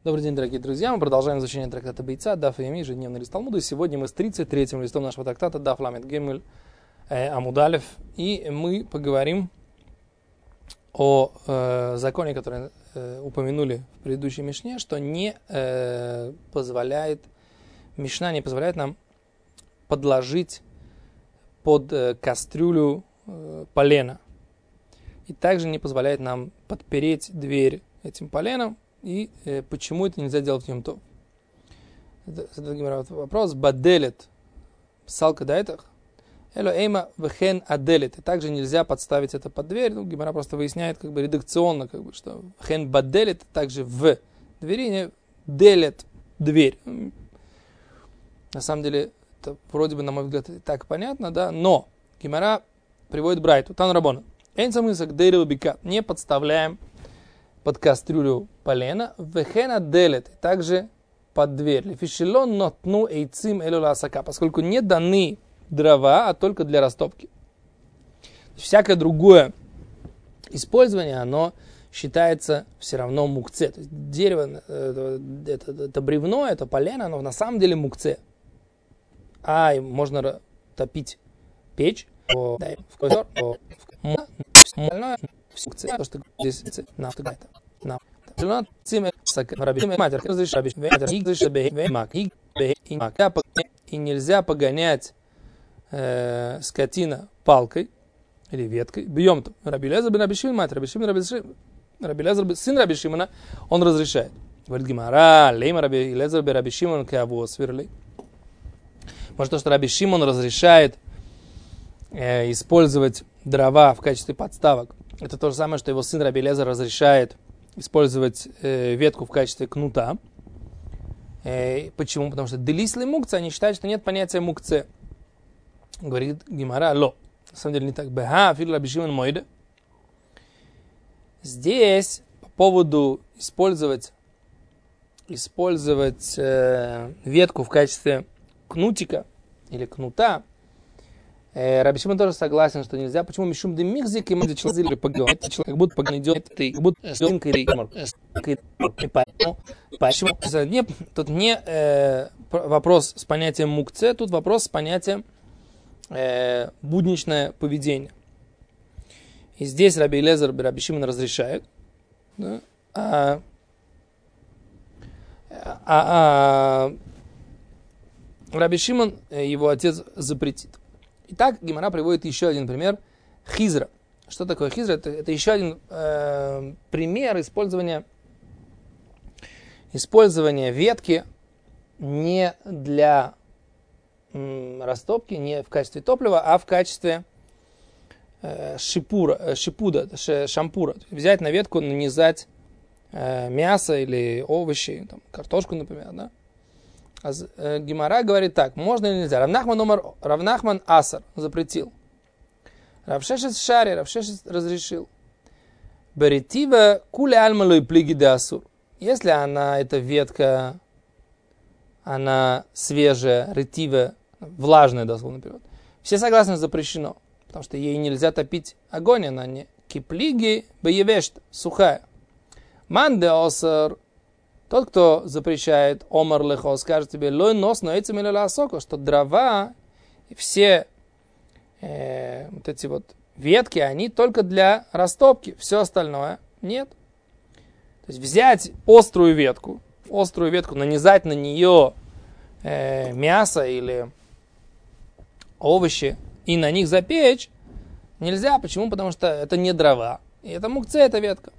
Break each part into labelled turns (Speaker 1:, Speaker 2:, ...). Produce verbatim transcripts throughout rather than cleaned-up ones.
Speaker 1: Добрый день, дорогие друзья. Мы продолжаем изучение трактата Бейца, Даф Йоми, ежедневный лист Талмуда. И сегодня мы с тридцать третьим листом нашего трактата Даф Ламед Гемель э, Амуд Алеф. И мы поговорим о э, законе, который э, упомянули в предыдущей Мишне, что не э, позволяет, Мишна не позволяет нам подложить под э, кастрюлю э, полено. И также не позволяет нам подпереть дверь этим поленом. И э, почему это нельзя делать в Йом Тов? Задает вопрос. Баделет. Салка дайтах. Эло эйма вехен аделет. И также нельзя подставить это под дверь. Ну, Гемара просто выясняет как бы редакционно, как бы, что вехен баделет также в двери, не делет дверь. На самом деле, это вроде бы, на мой взгляд, так понятно, да? Но Гемара приводит брайту. Тан рабона. Энцамысак дерево бика. Не подставляем под кастрюлю полена, вехена делет, также под дверь. Лефишелон нотну эйцим элюла асака, поскольку не даны дрова, а только для растопки. Всякое другое использование, оно считается все равно мукце. То есть дерево, это, это, это бревно, это полено, оно на самом деле мукце. А можно топить печь, о, да, в козер, о, в остальное, то, что здесь на автогайта. На. И нельзя погонять э, скотина палкой или веткой. Бьем то. Раби Элиэзер бен Раби Шимон, мать Раби Шимон, Раби Элиэзер, сын Раби Шимона, он разрешает. Говорит Гемара, лейма Раби Элиэзер бен Раби Шимон кеавуо свирли. Может, то, что Раби Шимон разрешает э, использовать дрова в качестве подставок, это то же самое, что его сын Раби Элиэзер разрешает использовать э, ветку в качестве кнута. Э, почему? Потому что делисли мукце, они считают, что нет понятия мукце. Говорит Гемара, ло. На самом деле не так. Беха, фил Раби Шимон мойде. Здесь по поводу использовать, использовать э, ветку в качестве кнутика или кнута, Раби Шимон тоже согласен, что нельзя. Почему? Мишум де михзик и человек погибает. Это человек как будто погнедет, как будто стенка и Почему? Тут не э, вопрос с понятием мукце, тут вопрос с понятием э, будничное поведение. И здесь Раби Элиэзер и Раби Шимон разрешают. Да? А, а, а Раби Шимон, его отец, запретит. Итак, Гемара приводит еще один пример хизра. Что такое хизра? Это, это еще один э, пример использования, использования ветки не для м, растопки, не в качестве топлива, а в качестве э, шипура, э, шипуда, ш, шампура. Взять на ветку, нанизать э, мясо или овощи, там, картошку, например, да? А э, Гемара говорит так, можно или нельзя. Равнахман номер, Равнахман асар запретил. Равшешес шари, Равшешес разрешил. Беритива куле альмалой плиги де асур. Если она, эта ветка, она свежая, ретива, влажная, дословно перевод, все согласны, запрещено. Потому что ей нельзя топить огонь, она не киплиги беевешт, сухая. Манде асар. Тот, кто запрещает омар лехо, скажет тебе, лой нос, но этим или ласоко, что дрова и все э, вот эти вот ветки, они только для растопки, все остальное нет. То есть взять острую ветку, острую ветку, нанизать на нее э, мясо или овощи и на них запечь нельзя. Почему? Потому что это не дрова, и это мукце, эта ветка.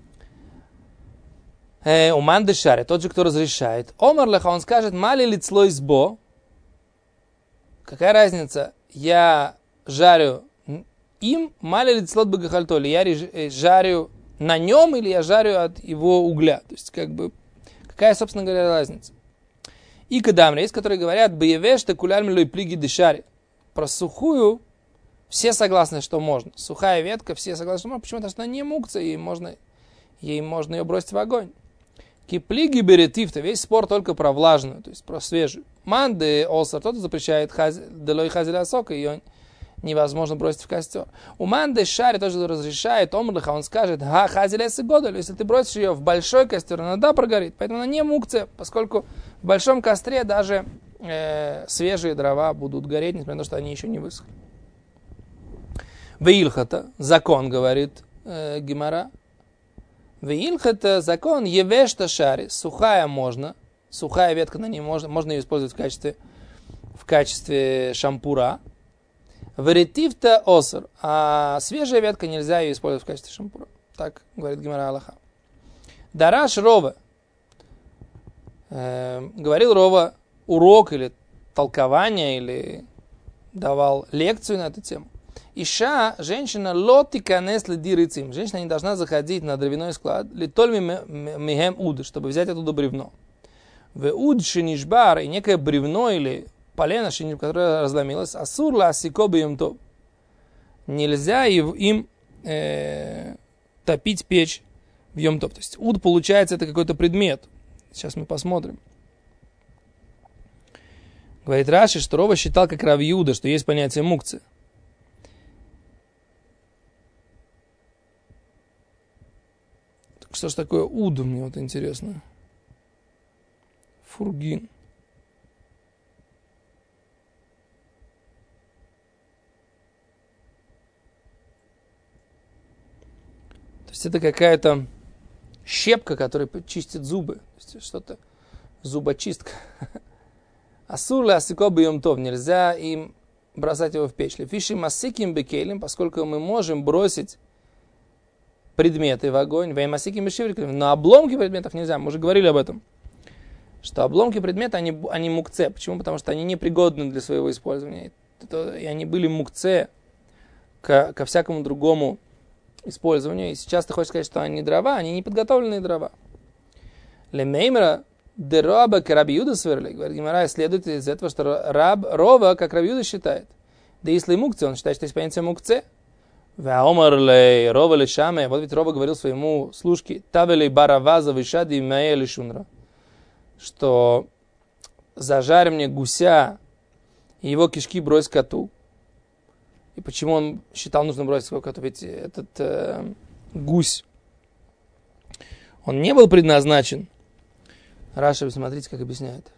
Speaker 1: Уман дешаре, тот же, кто разрешает. Омар леха, он скажет, мали лицло избо. Какая разница? Я жарю им, мали лицло багахальтоли. Я жарю на нем или я жарю от его угля. То есть, как бы, какая, собственно говоря, разница? И кадамри, есть, которые говорят, боевеш те куляльми лой плиги дешаре. Про сухую все согласны, что можно. Сухая ветка, все согласны, что можно. Почему? Потому что она не мукция, ей можно, ей можно ее бросить в огонь. Киплиги беретив-то, весь спор только про влажную, то есть про свежую. Манды осар, тот запрещает делой хазеля сока, ее невозможно бросить в костер. У манды шари тоже разрешает, омрлиха, он скажет, ха, хазилес и годоль, если ты бросишь ее в большой костер, она да прогорит, поэтому она не мукция, поскольку в большом костре даже э, свежие дрова будут гореть, несмотря на то, что они еще не высохли. Веилхата, закон, говорит э, Гемара. Веилхата, закон, евешта шари, сухая можно, сухая ветка на ней можно, можно ее использовать в качестве, в качестве шампура. Веретивта оср, а свежая ветка нельзя ее использовать в качестве шампура. Так говорит Гемара Алаха. Дараш Рова. Э, говорил Рова урок или толкование, или давал лекцию на эту тему. Иша, женщина, лотика несли дирицим. Женщина не должна заходить на дровяной склад, литольми михем уд, чтобы взять оттуда бревно. В уд шинишбар, и некое бревно или полено, которое разломилось, асурла асикоби им то. Нельзя им э, топить печь в йом-топ. То есть уд, получается, это какой-то предмет. Сейчас мы посмотрим. Говорит Раши, что Рова считал как Рав Иуда, что есть понятие мукцы. Что ж такое уд, мне вот интересно. Фургин. То есть это какая-то щепка, которая чистит зубы. То есть что-то, зубочистка. Асурля асикоби йом-тов. Нельзя им бросать его в печь. Фиши масиким бекелем, поскольку мы можем бросить предметы в огонь. Веймасиким бешиврикелем. Но обломки предметов нельзя. Мы уже говорили об этом. Что обломки предмета, они, они мукце. Почему? Потому что они непригодны для своего использования. И они были мукце ко, ко всякому другому использованию. И сейчас ты хочешь сказать, что они дрова, они неподготовленные дрова. Лемеймера дероба к Раби Юда сверли. Говорит Гемара, следует из этого, что раб Рова, как Раби Юда считает. Да если мукце, он считает, что есть понятие мукце. Ваомарлей Рова лешаме. Вот ведь Рова говорил своему служке тавелей бараваза вишади маэли шунра. Что зажарь мне гуся и его кишки брось коту. И почему он считал нужно бросить его коту? Ведь этот э, гусь, он не был предназначен. Раша, смотрите, как объясняет.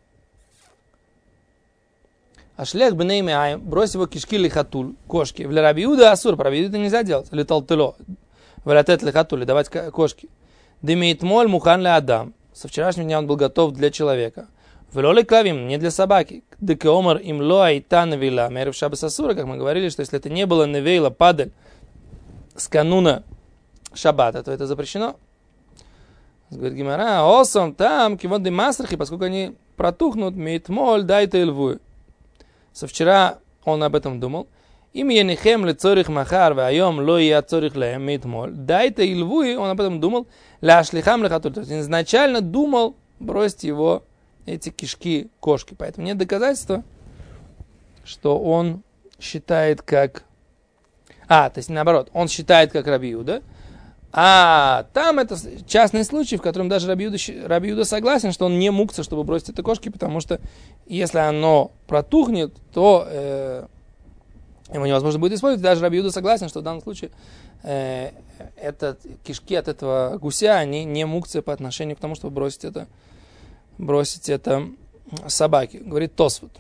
Speaker 1: Ашлех бнейме айм, брось его кишки лихатуль, кошки. В Раби Иуда асур, про Раби Иуда это нельзя делать. Летал тыло, валятет лихатуль, давать кошки. Дымеет моль мухан ле адам. Со вчерашнего дня он был готов для человека. Велоли клавим, не для собаки. Декеомар им лоа и та навила. Мерев шабас асура, как мы говорили, что если это не было навейла падаль с кануна шаббата, то это запрещено. Говорит Гемара, осом там, киводы масрахи, поскольку они протухнут, меет моль, дайте льву. Со вчера он об этом думал. Им енихем ле цорих махар, ваайом ло я цорих леем, меет моль, дайте льву, он об этом думал, ля шлихам лехатуль. То есть изначально думал бросить его эти кишки кошки. Поэтому нет доказательства, что он считает как... А, то есть наоборот, он считает как Раби Иуда, а там это частный случай, в котором даже Раби Иуда, Раби Иуда согласен, что он не мукца, чтобы бросить это кошки, потому что если оно протухнет, то э, его невозможно будет использовать. Даже Раби Иуда согласен, что в данном случае э, этот, кишки от этого гуся, они не мукция по отношению к тому, чтобы бросить это бросить это собаке. Говорит Тосфот.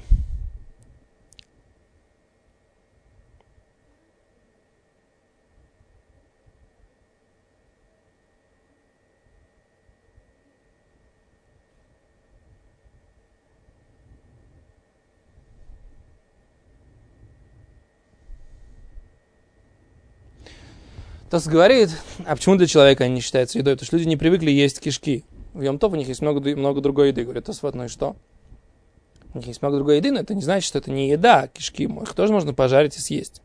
Speaker 1: Тос говорит, а почему для человека они не считаются едой? Потому что люди не привыкли есть кишки. В Йом-Тов у них есть много, много другой еды. Говорит, Тосфот, ну и что? У них есть много другой еды, но это не значит, что это не еда, а кишки. Их тоже можно пожарить и съесть.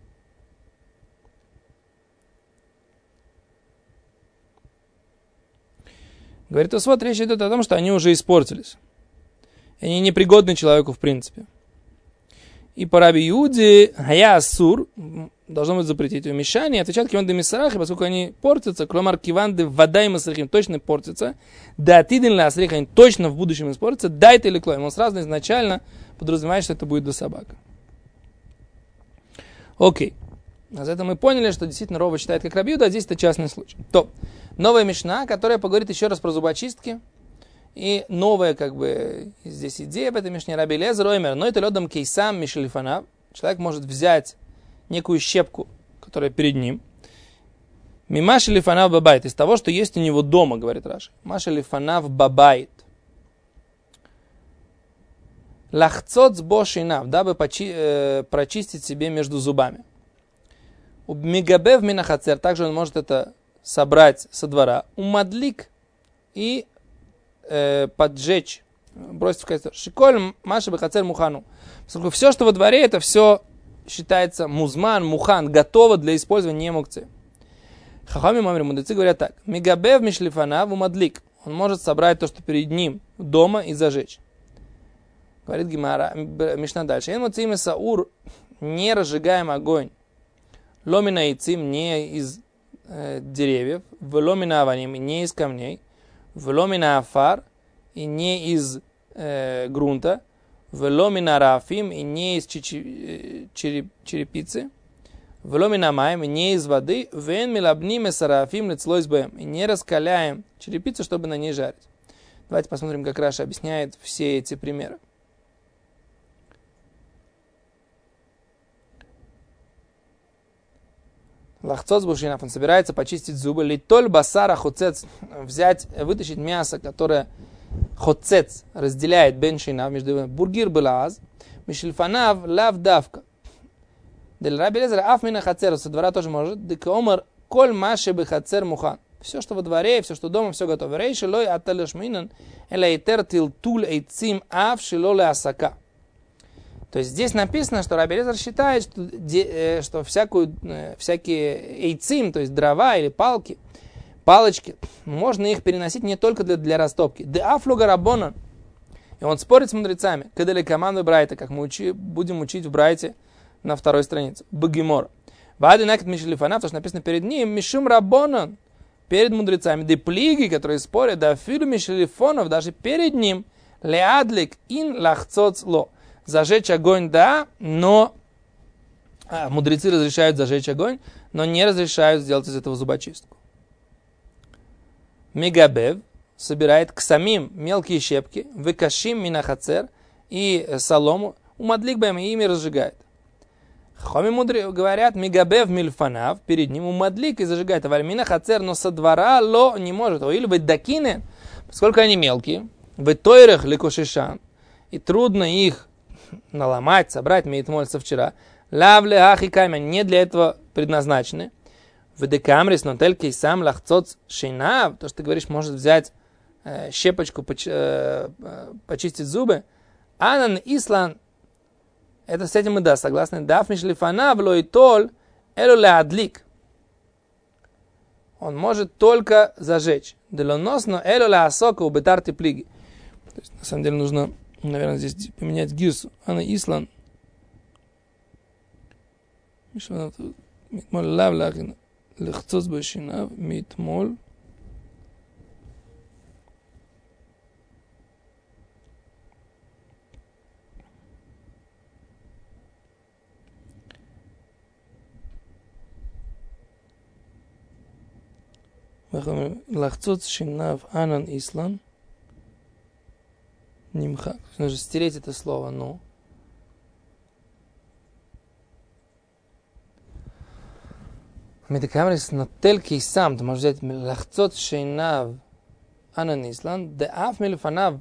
Speaker 1: Говорит, Тосфот, речь идет о том, что они уже испортились. И они непригодны человеку в принципе. И по Раби Иуде, хая асур, должно быть запретить умешание, отвечают киванды мисарахи, поскольку они портятся, кломар киванды вода и масарахим точно портятся, да тидин ла асрих, они точно в будущем испортятся, дайте или клоем. Он сразу изначально подразумевает, что это будет до собака. Окей. А за это мы поняли, что действительно Рова считает как Раби Юда, а здесь это частный случай. То, новая мишна, которая поговорит еще раз про зубочистки. И новая, как бы, здесь идея в этой мишне Раби Элиэзер оймер, но это лёдом кейсам мишелифанав. Человек может взять некую щепку, которая перед ним. Мима шелифанав бабайт, из того, что есть у него дома, говорит Раши. Маша лифанав бабайт. Лахцот сбошинав, дабы почи, э, прочистить себе между зубами. У мегабев минахацер, также он может это собрать со двора. У мадлик и э, поджечь, бросить в костер. Шиколь маша бехацер мухану. Поскольку все, что во дворе, это все считается музман, мухан, готово для использования не мукцы. Хахами мамри, мудрецы говорят так. Мегабев мишлифанав у мадлик. Он может собрать то, что перед ним дома, и зажечь. Говорит Гемара, Мишна дальше. Эн муцим саур, не разжигаем огонь. Ломина и цим, не из э, деревьев. Вломина аваним, не из камней. Вломина афар, и не из э, грунта. Вломина рафим, и не из чичи, череп, черепицы. Вломина маем, и не из воды. Вен милабним сарафим лицлойс бэм, и не раскаляем черепицу, чтобы на ней жарить. Давайте посмотрим, как Раша объясняет все эти примеры. Лахцоц бушинав, он собирается почистить зубы. Литоль басара хоцец, взять, вытащить мясо, которое хоцец разделяет бен шинав, между бургир белаз, мишельфанав лав давка. Дель Раби Элиэзер аф мина хацер, со двора тоже может. Дек омар коль маши бы хацер мухан. Все, что во дворе, все, что дома, все готово. Рейши лой ателеш минан, эла итер тил туль эйцим аф шилоле асака. То есть здесь написано, что Раби Элиэзер считает, что, де, что всякую, всякие эйцим, то есть дрова или палки, палочки, можно их переносить не только для, для растопки. Де афлуга рабонан. И он спорит с мудрецами. Кадали команду Брайта, как мы учи, будем учить в Брайте на второй странице. Багимор. Вады накет мишелифанав, то, что написано перед ним, мишум рабонан, перед мудрецами. Де плиги, которые спорят, да филу мишелифонов, даже перед ним, леадлик ин лахцоц ло. Зажечь огонь, да, но а, мудрецы разрешают зажечь огонь, но не разрешают сделать из этого зубочистку. Мегабев собирает к самим мелкие щепки, выкашим минахацер и солому, умадлик бэм, и ими разжигает. Хоми мудрые говорят, мегабев мильфанав, перед ним умадлик и зажигает. А минахацер, но со двора ло не может. Или быть дакины, поскольку они мелкие, в тойрах лекошишан, и трудно их наломать, собрать, мейтмоль со вчера. Лавле ахи камень не для этого предназначены. В декамрис, но только и сам лахцоц шинав, то, что ты говоришь, может взять э, щепочку, поч, э, почистить зубы. Анан ислан, это с этим и да, согласны. Дафмиш лифанав лоитоль элу леадлик. Он может только зажечь. Делоносно элу леасока убетарти плиги. То есть, на самом деле, нужно, наверное, здесь поменять гирсу. Ана ислан. Митмол лав лахин. Лехцоц башинав. Митмол. Лахцоц шинав анан ислан. Нимхак. Нужно стереть это слово, ну. Медикамрис нотель кейсам. Ты можешь взять лахцот шейнав анан ислан. Де аф мельфанав.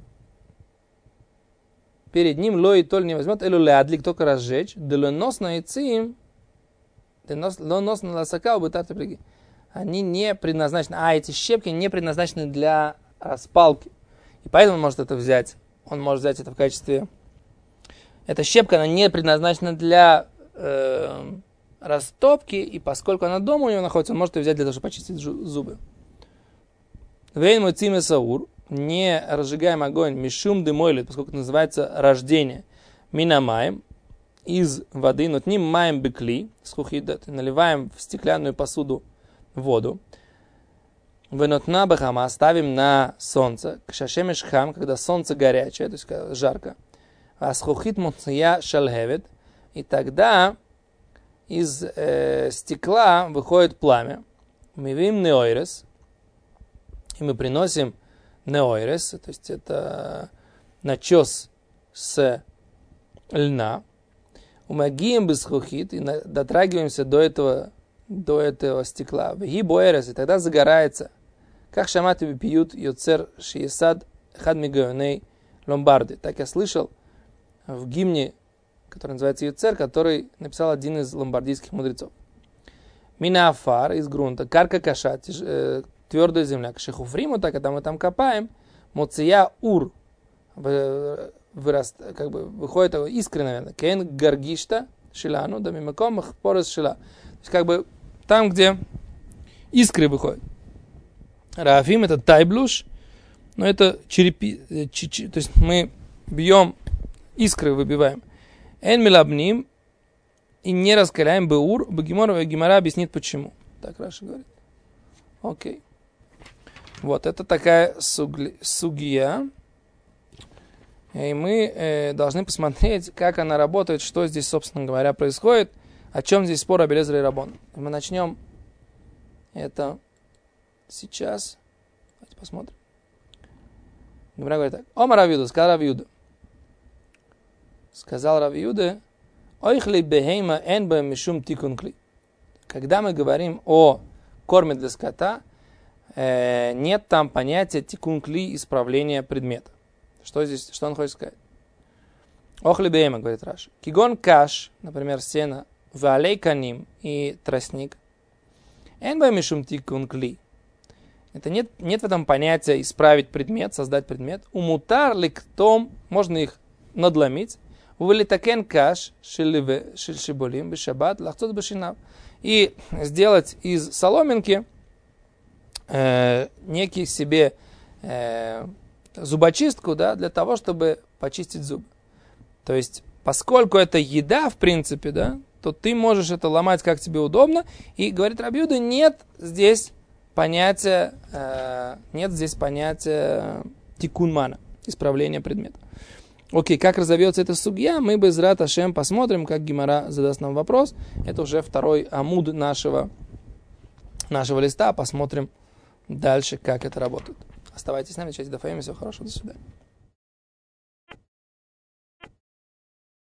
Speaker 1: Перед ним ло и толь не возьмет. Элу леадлик, только разжечь. Де лонос на яцим. Де лонос на ласака убытарты плеги. Они не предназначены. А, эти щепки не предназначены для распалки. И поэтому он может это взять. Он может взять это в качестве... Эта щепка, она не предназначена для э, растопки, и поскольку она дома у него находится, он может ее взять для того, чтобы почистить зубы. Вейн мой циме саур, не разжигаем огонь, мишум дымойлит, поскольку это называется рождение. Минамаем, из воды, но ним маем бекли, скухидат, наливаем в стеклянную посуду воду. Венотна бахама оставим на солнце. Кшашемеш хам, когда солнце горячее, то есть жарко. Асхухит муция шалхевет. И тогда из э, стекла выходит пламя. Мы видим неойрес, и мы приносим неойрес, то есть это начес с льна. Умагием бесхухит, и дотрагиваемся до этого, до этого стекла. Веги боэрес, и тогда загорается. Как шаматы пьют йоцер шиесад хадмигайоней ломбарды. Так я слышал в гимне, который называется Йоцер, который написал один из ломбардийских мудрецов. Минаафар из грунта, карка каша, э, твердая земля. Кшехуфриму, так когда мы там копаем, моция ур, выраст, как бы выходит искры, наверное. Кен гаргишта шилану, да мимаком порос шила. То есть как бы там, где искры выходят. Рафим это тайблуш, но это черепи, ч, ч, то есть мы бьем, искры выбиваем. Эн милабним и не раскаляем беур, бегемора, гемора объяснит почему. Так Раши говорит. Окей. Вот, это такая сугли, сугия. И мы э, должны посмотреть, как она работает, что здесь, собственно говоря, происходит, о чем здесь спор об Элиэзере и Раббоне. Мы начнем это сейчас. Давайте посмотрим. Гемара говорит так. Омар Рав Юда, сказал Рав Юда. Сказал Рав Юда, ойхли бехейма эн бэ мишум тикун кли. Когда мы говорим о корме для скота, э, нет там понятия тикун кли, исправления предмета. Что здесь, что он хочет сказать? Охли бейма, говорит Раши. Кигон каш, например, сено, валей каним и тростник. Эн бэ мишум тикун кли. Это нет, нет в этом понятия исправить предмет, создать предмет. Умутар ликтом, можно их надломить. Увелитакен каш шильшиболим бешабат лахцот бешинав. И сделать из соломинки э, некий себе э, зубочистку, да, для того, чтобы почистить зубы. То есть, поскольку это еда, в принципе, да, то ты можешь это ломать, как тебе удобно. И, говорит Рав Юда, нет здесь понятия, э, нет здесь понятия тикунмана, исправления предмета. Окей, как разовьется эта сугья, мы без рат Ашем посмотрим, как Гемара задаст нам вопрос. Это уже второй амуд нашего, нашего листа. Посмотрим дальше, как это работает. Оставайтесь с нами, читайте Дафаим. Всего хорошего, до свидания.